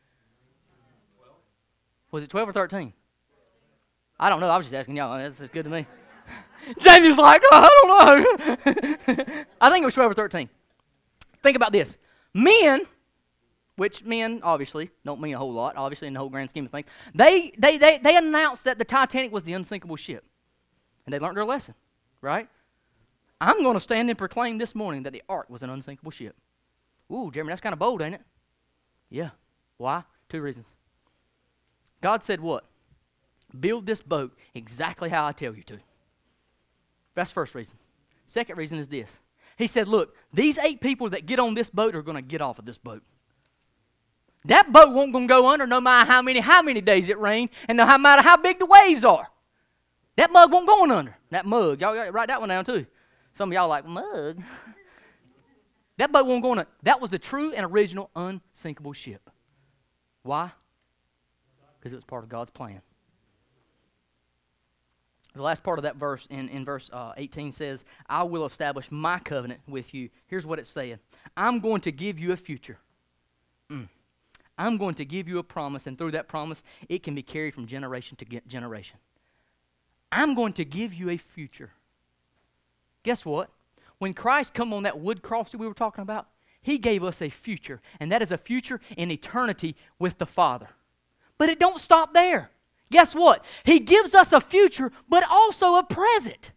Was it twelve or thirteen? I don't know. I was just asking y'all. That's, that's good to me. Jamie's like, oh, I don't know. I think it was twelve or thirteen. Think about this. Men, which men obviously don't mean a whole lot, obviously in the whole grand scheme of things, they, they, they, they announced that the Titanic was the unsinkable ship. And they learned their lesson, right? I'm going to stand and proclaim this morning that the ark was an unsinkable ship. Ooh, Jeremy, that's kind of bold, ain't it? Yeah. Why? Two reasons. God said what? Build this boat exactly how I tell you to. That's the first reason. Second reason is this. He said, look, these eight people that get on this boat are going to get off of this boat. That boat won't going to go under no matter how many how many days it rained and no matter how big the waves are. That mug won't go under. That mug. Y'all gotta write that one down too. Some of y'all are like, mug. That boat won't go under. That was the true and original unsinkable ship. Why? Because it was part of God's plan. The last part of that verse in, in verse uh, eighteen says, I will establish my covenant with you. Here's what it's saying. I'm going to give you a future. Mm. I'm going to give you a promise, and through that promise, it can be carried from generation to generation. I'm going to give you a future. Guess what? When Christ come on that wood cross that we were talking about, He gave us a future, and that is a future in eternity with the Father. But it don't stop there. Guess what? He gives us a future, but also a present.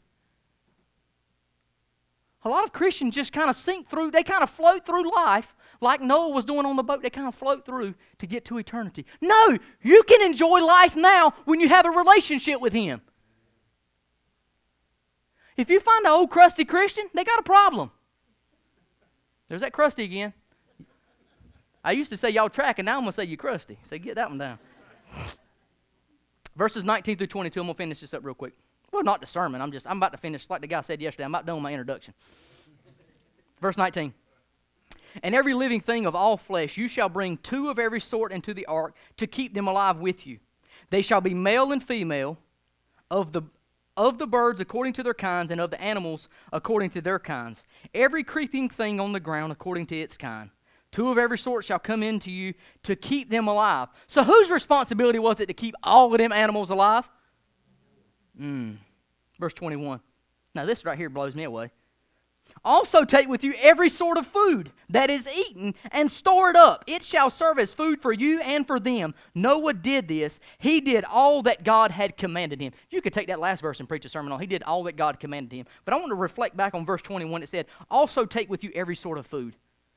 A lot of Christians just kind of sink through, they kind of float through life like Noah was doing on the boat. They kind of float through to get to eternity. No, you can enjoy life now when you have a relationship with Him. If you find an old crusty Christian, they got a problem. There's that crusty again. I used to say y'all tracking, now I'm going to say you crusty. So get that one down. Verses nineteen through twenty-two, I'm going to finish this up real quick. Well, not the sermon. I'm just, I'm about to finish, like the guy said yesterday, I'm about done with my introduction. Verse nineteen. And every living thing of all flesh, you shall bring two of every sort into the ark to keep them alive with you. They shall be male and female, of the of the birds according to their kinds, and of the animals according to their kinds. Every creeping thing on the ground according to its kind. Two of every sort shall come into you to keep them alive. So whose responsibility was it to keep all of them animals alive? Mm. Verse twenty-one. Now this right here blows me away. Also take with you every sort of food that is eaten and store it up. It shall serve as food for you and for them. Noah did this. He did all that God had commanded him. You could take that last verse and preach a sermon on. He did all that God commanded him. But I want to reflect back on verse twenty-one. It said, also take with you every sort of food.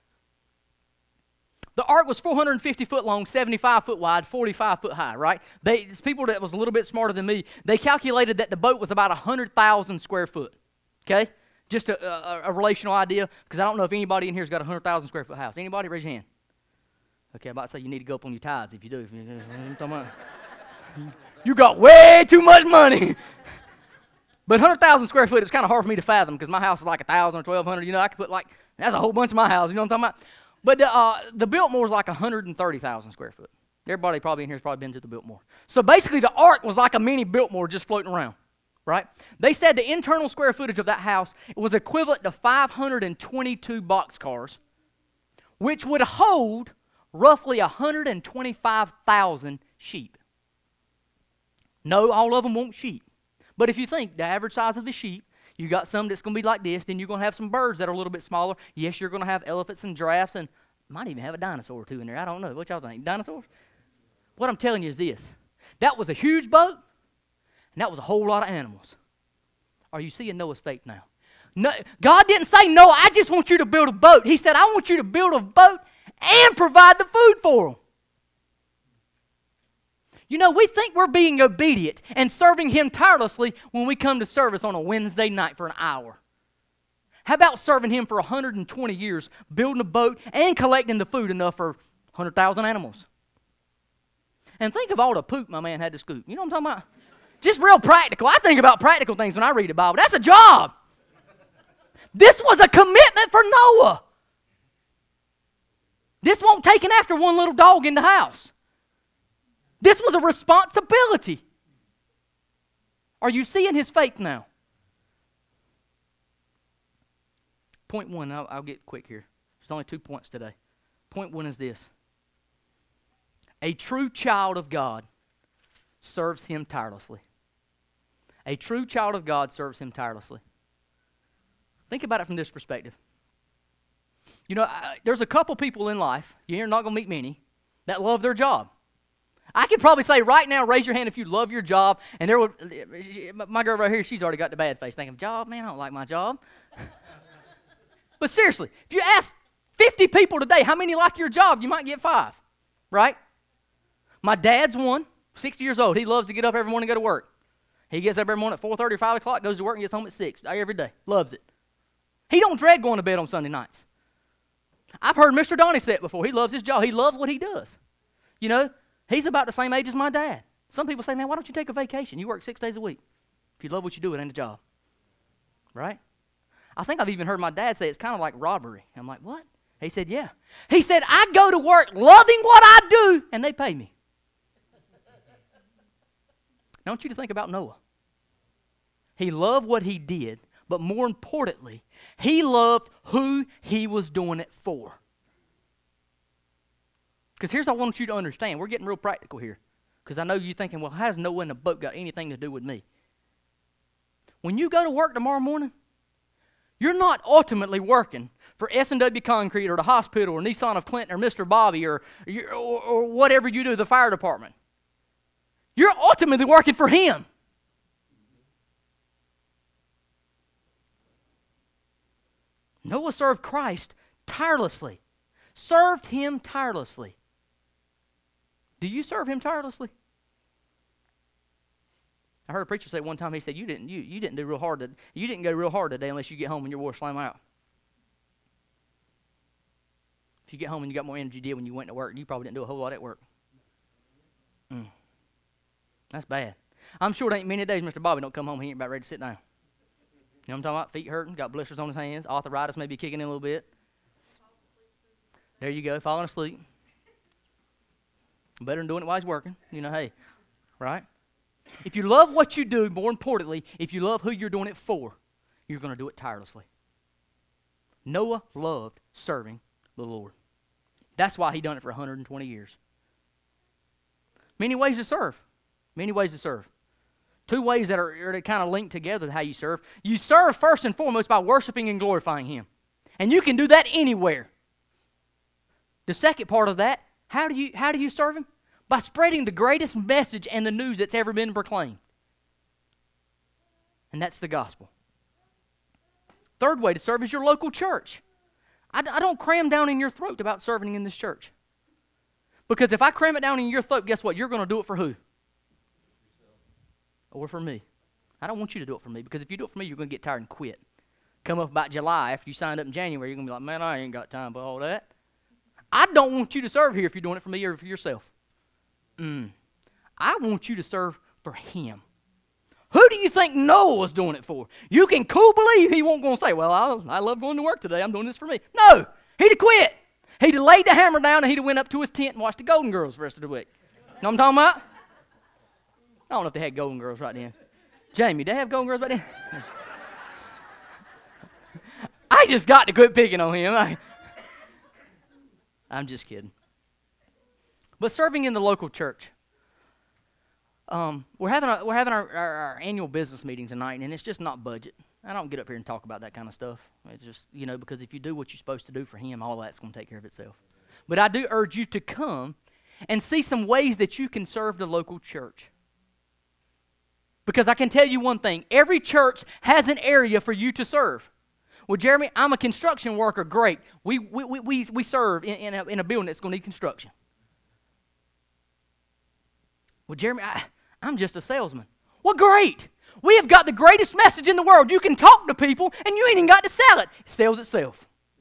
The ark was four hundred fifty foot long, seventy-five foot wide, forty-five foot high, right? They, people that was a little bit smarter than me, they calculated that the boat was about one hundred thousand square foot, okay? Just a, a, a relational idea, because I don't know if anybody in here has got a one hundred thousand square foot house. Anybody? Raise your hand. Okay, I'm about to say you need to go up on your tithes if you do. You got way too much money. But one hundred thousand square foot, it's kind of hard for me to fathom, because my house is like one thousand or twelve hundred. You know, I could put like, that's a whole bunch of my house. You know what I'm talking about? But the, uh, the Biltmore is like one hundred thirty thousand square foot. Everybody probably in here has probably been to the Biltmore. So basically the ark was like a mini Biltmore just floating around, right? They said the internal square footage of that house was equivalent to five hundred twenty-two boxcars, which would hold roughly one hundred twenty-five thousand sheep. No, all of them won't sheep. But if you think the average size of the sheep, you got some that's going to be like this, then you're going to have some birds that are a little bit smaller. Yes, you're going to have elephants and giraffes, and might even have a dinosaur or two in there. I don't know. What y'all think? Dinosaurs? What I'm telling you is this. That was a huge boat, and that was a whole lot of animals. Are you seeing Noah's faith now? No, God didn't say, no, I just want you to build a boat. He said, I want you to build a boat and provide the food for them. You know, we think we're being obedient and serving Him tirelessly when we come to service on a Wednesday night for an hour. How about serving Him for one hundred twenty years, building a boat and collecting the food enough for one hundred thousand animals? And think of all the poop my man had to scoop. You know what I'm talking about? Just real practical. I think about practical things when I read the Bible. That's a job. This was a commitment for Noah. This won't take an after one little dog in the house. This was a responsibility. Are you seeing his faith now? Point one, I'll, I'll get quick here. There's only two points today. Point one is this. A true child of God serves him tirelessly. A true child of God serves him tirelessly. Think about it from this perspective. You know, I, there's a couple people in life, you're not going to meet many, that love their job. I could probably say right now, raise your hand if you love your job, and there would, my girl right here, she's already got the bad face, thinking, job, man, I don't like my job. But seriously, if you ask fifty people today, how many like your job, you might get five, right? My dad's one, sixty years old. He loves to get up every morning and go to work. He gets up every morning at four thirty or five o'clock, goes to work and gets home at six every day. Loves it. He don't dread going to bed on Sunday nights. I've heard Mister Donnie say it before. He loves his job. He loves what he does. You know, he's about the same age as my dad. Some people say, man, why don't you take a vacation? You work six days a week. If you love what you do, it ain't a job. Right? I think I've even heard my dad say it's kind of like robbery. I'm like, what? He said, yeah. He said, I go to work loving what I do, and they pay me. I want you to think about Noah. He loved what he did, but more importantly, he loved who he was doing it for. Because here's what I want you to understand. We're getting real practical here. Because I know you're thinking, well, how does Noah in the boat got anything to do with me? When you go to work tomorrow morning, you're not ultimately working for S and W Concrete or the hospital or Nissan of Clinton or Mister Bobby or, or, or whatever you do, the fire department. You're ultimately working for him. Noah served Christ tirelessly. Served him tirelessly. Do you serve him tirelessly? I heard a preacher say one time, he said, you didn't you, you didn't do real hard to, you didn't go real hard today unless you get home and your water slam out. If you get home and you got more energy you did when you went to work, you probably didn't do a whole lot at work. Mm. That's bad. I'm sure it ain't many days Mister Bobby don't come home, he ain't about ready to sit down. You know what I'm talking about? Feet hurting, got blisters on his hands, arthritis maybe kicking in a little bit. There you go, falling asleep. Better than doing it while he's working. You know, hey, right? If you love what you do, more importantly, if you love who you're doing it for, you're going to do it tirelessly. Noah loved serving the Lord. That's why he done it for one hundred twenty years. Many ways to serve. Many ways to serve. Two ways that are, are kind of linked together to how you serve. You serve first and foremost by worshiping and glorifying Him. And you can do that anywhere. The second part of that, how do you how do you serve Him? By spreading the greatest message and the news that's ever been proclaimed. And that's the gospel. Third way to serve is your local church. I, I don't cram down in your throat about serving in this church. Because if I cram it down in your throat, guess what? You're going to do it for who? Or for me. I don't want you to do it for me, because if you do it for me, you're going to get tired and quit. Come up about July, after you signed up in January, you're going to be like, man, I ain't got time for all that. I don't want you to serve here if you're doing it for me or for yourself. Mm. I want you to serve for Him. Who do you think Noah was doing it for? You can cool believe he won't go and say, well, I, I love going to work today. I'm doing this for me. No, he'd have quit. He'd have laid the hammer down and he'd have went up to his tent and watched the Golden Girls the rest of the week. You know what I'm talking about? I don't know if they had Golden Girls right then. Jamie, they have Golden Girls right then? I just got to quit picking on him. I, I'm just kidding. But serving in the local church. Um, we're having a, we're having our, our, our annual business meeting tonight, and it's just not budget. I don't get up here and talk about that kind of stuff. It's just, you know, because if you do what you're supposed to do for Him, all that's going to take care of itself. But I do urge you to come and see some ways that you can serve the local church. Because I can tell you one thing, every church has an area for you to serve. Well, Jeremy, I'm a construction worker. Great. We we we we, we serve in, in, a, in a building that's going to need construction. Well, Jeremy, I, I'm just a salesman. Well, great. We have got the greatest message in the world. You can talk to people, and you ain't even got to sell it. It sells itself.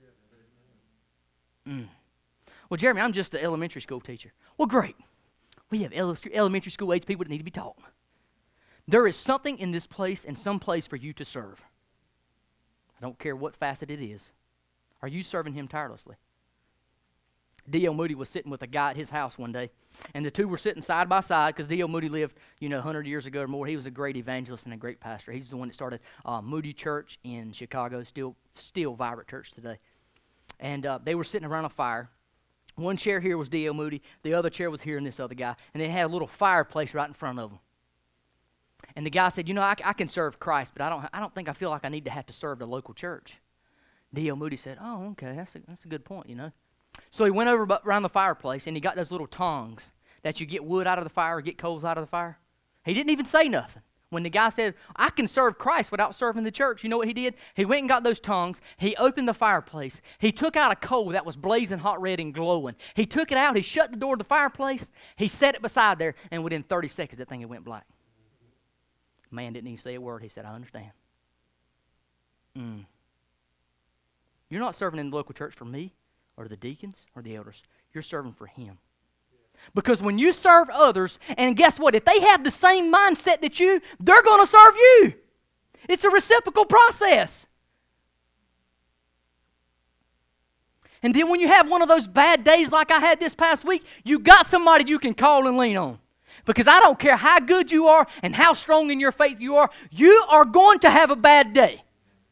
Mm. Well, Jeremy, I'm just an elementary school teacher. Well, great. We have elementary school age people that need to be taught. There is something in this place and some place for you to serve. I don't care what facet it is. Are you serving Him tirelessly? D L. Moody was sitting with a guy at his house one day, and the two were sitting side by side because D L. Moody lived, you know, one hundred years ago or more. He was a great evangelist and a great pastor. He's the one that started uh, Moody Church in Chicago, still still vibrant church today. And uh, they were sitting around a fire. One chair here was D L. Moody. The other chair was here and this other guy. And they had a little fireplace right in front of them. And the guy said, you know, I, I can serve Christ, but I don't I don't think I feel like I need to have to serve the local church. D L. Moody said, oh, okay, that's a, that's a good point, you know. So he went over around the fireplace, and he got those little tongs that you get wood out of the fire or get coals out of the fire. He didn't even say nothing. When the guy said, I can serve Christ without serving the church, you know what he did? He went and got those tongs. He opened the fireplace. He took out a coal that was blazing hot red and glowing. He took it out. He shut the door of the fireplace. He set it beside there, and within thirty seconds, that thing had went black. Man didn't even say a word. He said, I understand. Mm. You're not serving in the local church for me or the deacons or the elders. You're serving for Him. Because when you serve others, and guess what? If they have the same mindset that you, they're going to serve you. It's a reciprocal process. And then when you have one of those bad days like I had this past week, you got somebody you can call and lean on. Because I don't care how good you are and how strong in your faith you are, you are going to have a bad day.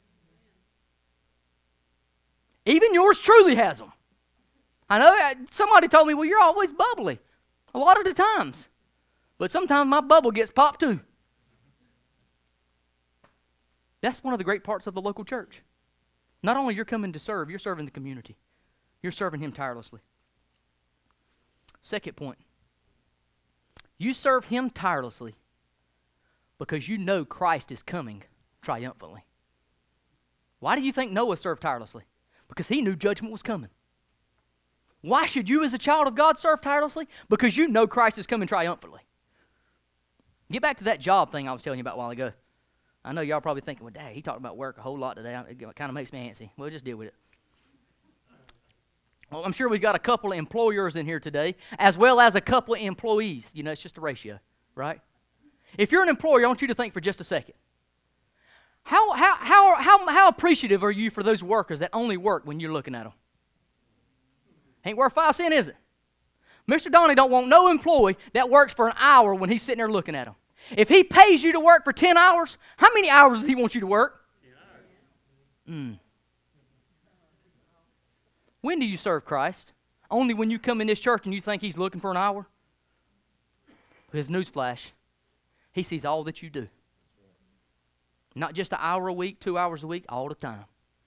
Even yours truly has them. I know somebody told me, well, you're always bubbly. A lot of the times. But sometimes my bubble gets popped too. That's one of the great parts of the local church. Not only you're coming to serve, you're serving the community. You're serving Him tirelessly. Second point. You serve Him tirelessly because you know Christ is coming triumphantly. Why do you think Noah served tirelessly? Because he knew judgment was coming. Why should you as a child of God serve tirelessly? Because you know Christ is coming triumphantly. Get back to that job thing I was telling you about a while ago. I know y'all probably thinking, well, dang, he talked about work a whole lot today. It kind of makes me antsy. We'll just deal with it. Well, I'm sure we've got a couple of employers in here today, as well as a couple of employees. You know, it's just a ratio, right? If you're an employer, I want you to think for just a second. How, how, how, how, how appreciative are you for those workers that only work when you're looking at them? Ain't worth five cents, is it? Mister Donnie don't want no employee that works for an hour when he's sitting there looking at him. If he pays you to work for ten hours, how many hours does he want you to work? Mm. When do you serve Christ? Only when you come in this church and you think He's looking for an hour? Because newsflash, He sees all that you do. Not just an hour a week, two hours a week, all the time.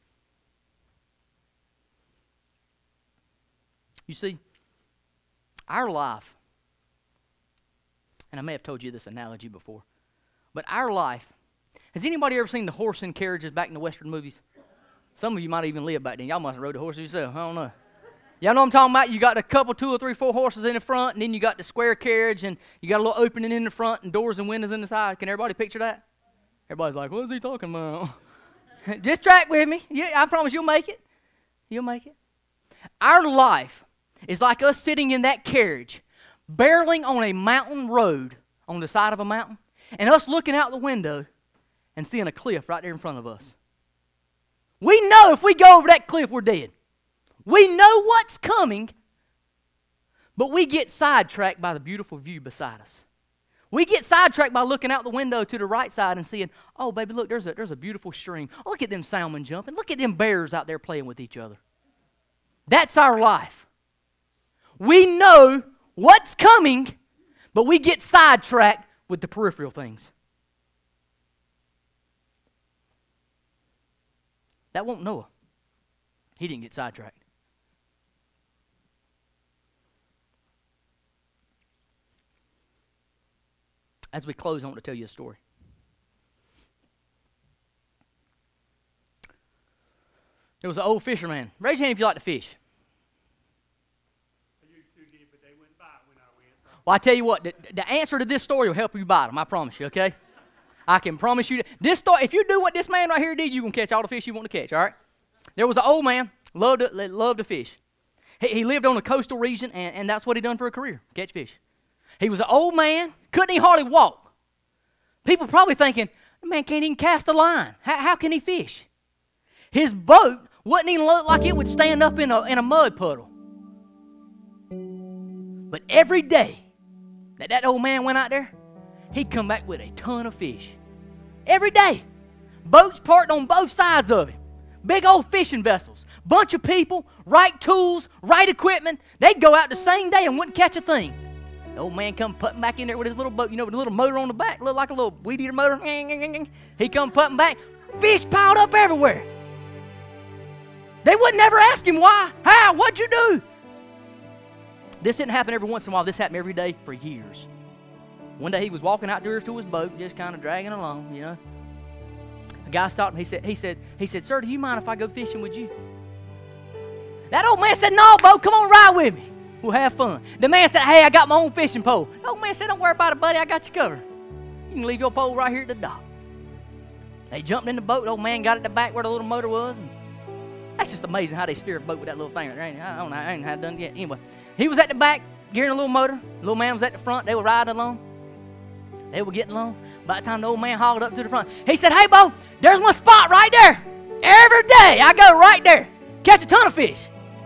You see, our life, and I may have told you this analogy before, but our life, has anybody ever seen the horse and carriages back in the Western movies? Some of you might even live back then. Y'all must have rode a horse yourself. I don't know. Y'all know what I'm talking about? You got a couple, two or three, four horses in the front, and then you got the square carriage, and you got a little opening in the front, and doors and windows in the side. Can everybody picture that? Everybody's like, what is he talking about? Just track with me. Yeah, I promise you'll make it. You'll make it. Our life is like us sitting in that carriage, barreling on a mountain road on the side of a mountain, and us looking out the window and seeing a cliff right there in front of us. We know if we go over that cliff, we're dead. We know what's coming, but we get sidetracked by the beautiful view beside us. We get sidetracked by looking out the window to the right side and seeing, oh, baby, look, there's a, there's a beautiful stream. Oh, look at them salmon jumping. Look at them bears out there playing with each other. That's our life. We know what's coming, but we get sidetracked with the peripheral things. That won't Noah. He didn't get sidetracked. As we close, I want to tell you a story. There was an old fisherman. Raise your hand if you like to fish. I used to did, but they wouldn't buy it when I went. So. Well, I tell you what, the, the answer to this story will help you bite them. I promise you, okay? I can promise you. That. This story, if you do what this man right here did, you can catch all the fish you want to catch, all right? There was an old man, loved to, loved to fish. He, he lived on a coastal region, and, and that's what he done for a career, catch fish. He was an old man, couldn't even hardly walk. People probably thinking, man can't even cast a line. How, how can he fish? His boat wouldn't even look like it would stand up in a, in a mud puddle. But every day that that old man went out there, he'd come back with a ton of fish. Every day. Boats parked on both sides of him. Big old fishing vessels. Bunch of people, right tools, right equipment. They'd go out the same day and wouldn't catch a thing. The old man come putting back in there with his little boat, you know, with a little motor on the back, looked like a little weed eater motor. He come putting back. Fish piled up everywhere. They wouldn't ever ask him why. How? What'd you do? This didn't happen every once in a while. This happened every day for years. One day he was walking out there to his boat, just kind of dragging along, you know. A guy stopped him. He said, he said, he said, "Sir, do you mind if I go fishing with you?" That old man said, "No, Bo, come on, ride with me. We'll have fun." The man said, "Hey, I got my own fishing pole." The old man said, "Don't worry about it, buddy. I got you covered. You can leave your pole right here at the dock." They jumped in the boat. The old man got at the back where the little motor was. And that's just amazing how they steer a boat with that little thing. I don't know. I ain't had it done yet. Anyway, he was at the back gearing a little motor. The little man was at the front. They were riding along. They were getting along. By the time the old man hauled up to the front, he said, "Hey, Bo, there's my spot right there. Every day I go right there. Catch a ton of fish."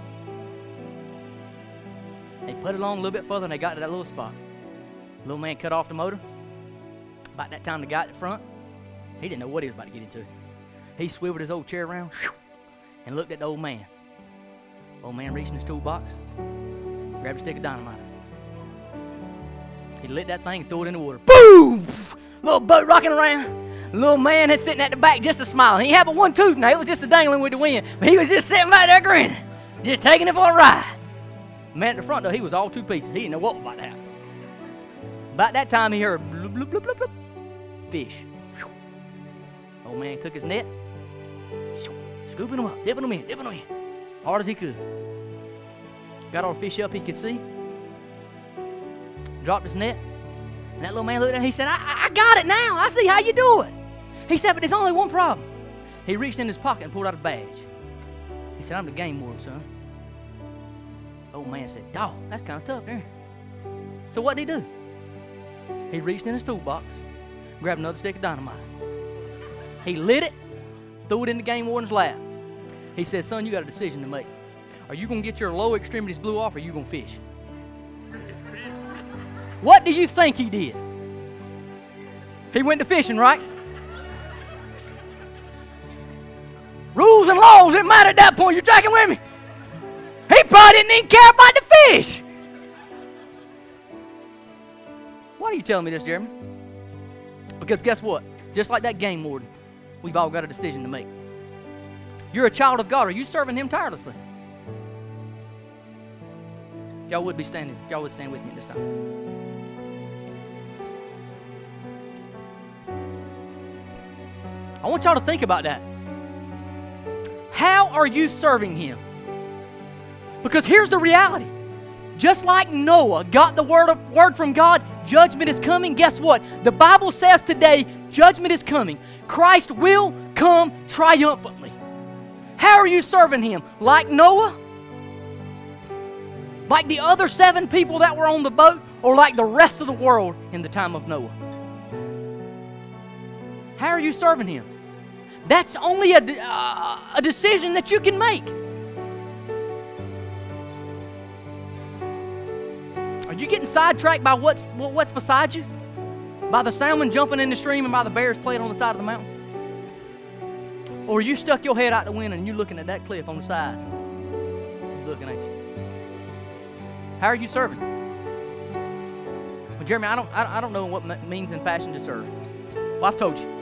They put it along a little bit further and they got to that little spot. The little man cut off the motor. About that time the guy at the front, he didn't know what he was about to get into. He swiveled his old chair around and looked at the old man. The old man reached in his toolbox, grabbed a stick of dynamite. He lit that thing and threw it in the water. Boom! Little boat rocking around. The little man is sitting at the back just a smiling. He had but one tooth now. It was just a dangling with the wind. But he was just sitting back there grinning. Just taking it for a ride. The man at the front, though, he was all two pieces. He didn't know what was about to happen. About that time, he heard bloop, bloop, bloop, bloop, bloop. Fish. Old man took his net, scooping them up, dipping them in, dipping them in, hard as he could. Got all the fish up he could see. Dropped his net. And that little man looked at him. He said, I, I got it now. I see how you do it. He said, but there's only one problem. He reached in his pocket and pulled out a badge. He said, "I'm the game warden, son." Old man said, "Dawg, that's kind of tough there." So what did he do? He reached in his toolbox, grabbed another stick of dynamite. He lit it, threw it in the game warden's lap. He said, "Son, you got a decision to make. Are you going to get your lower extremities blew off, or are you going to fish?" What do you think he did? He went to fishing, right? Rules and laws didn't matter at that point. You tracking with me? He probably didn't even care about the fish. Why are you telling me this, Jeremy? Because guess what? Just like that game warden, we've all got a decision to make. You're a child of God. Are you serving Him tirelessly? If y'all would be standing, if y'all would stand with me this time. I want y'all to think about that. How are you serving Him? Because here's the reality. Just like Noah got the word, of, word from God, judgment is coming. Guess what? The Bible says today, judgment is coming. Christ will come triumphantly. How are you serving Him? Like Noah? Like the other seven people that were on the boat? Or like the rest of the world in the time of Noah? How are you serving Him? That's only a, uh, a decision that you can make. Are you getting sidetracked by what's what's beside you? By the salmon jumping in the stream and by the bears playing on the side of the mountain? Or you stuck your head out the window and you're looking at that cliff on the side? He's looking at you. How are you serving? Well, Jeremy, I don't I, I don't know what m- means in fashion to serve. Well, I've told you.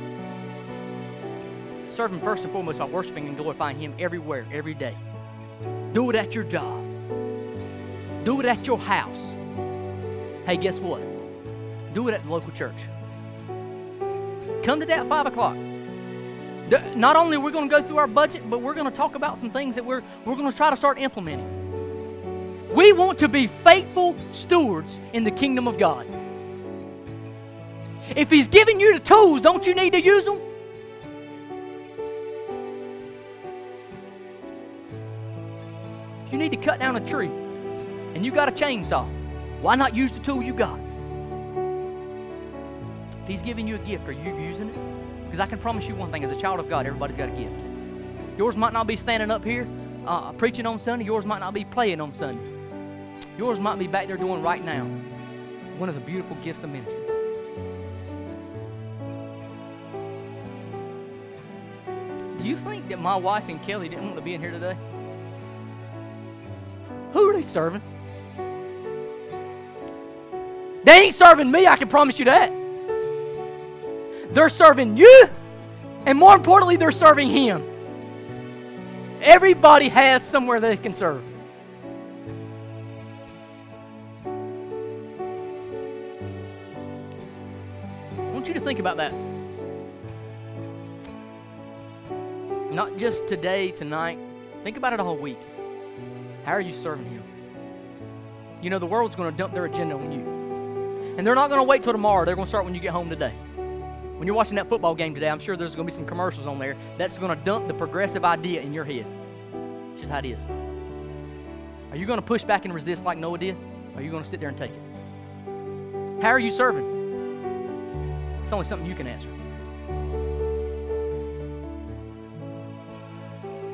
Serve Him first and foremost by worshiping and glorifying Him everywhere, every day. Do it at your job. Do it at your house. Hey, guess what? Do it at the local church. Come today at five o'clock. Not only are we going to go through our budget, but we're going to talk about some things that we're, we're going to try to start implementing. We want to be faithful stewards in the kingdom of God. If He's giving you the tools, don't you need to use them? You need to cut down a tree and you got a chainsaw. Why not use the tool you got? If He's giving you a gift, are you using it? Because I can promise you one thing, as a child of God, everybody's got a gift. Yours might not be standing up here uh, preaching on Sunday. Yours might not be playing on Sunday. Yours might be back there doing right now one of the beautiful gifts of ministry. Do you think that my wife and Kelly didn't want to be in here today? Who are they serving? They ain't serving me, I can promise you that. They're serving you, and more importantly, they're serving Him. Everybody has somewhere they can serve. I want you to think about that. Not just today, tonight. Think about it all week. How are you serving Him? You know, the world's going to dump their agenda on you. And they're not going to wait till tomorrow. They're going to start when you get home today. When you're watching that football game today, I'm sure there's going to be some commercials on there that's going to dump the progressive idea in your head. It's just how it is. Are you going to push back and resist like Noah did? Or are you going to sit there and take it? How are you serving? It's only something you can answer.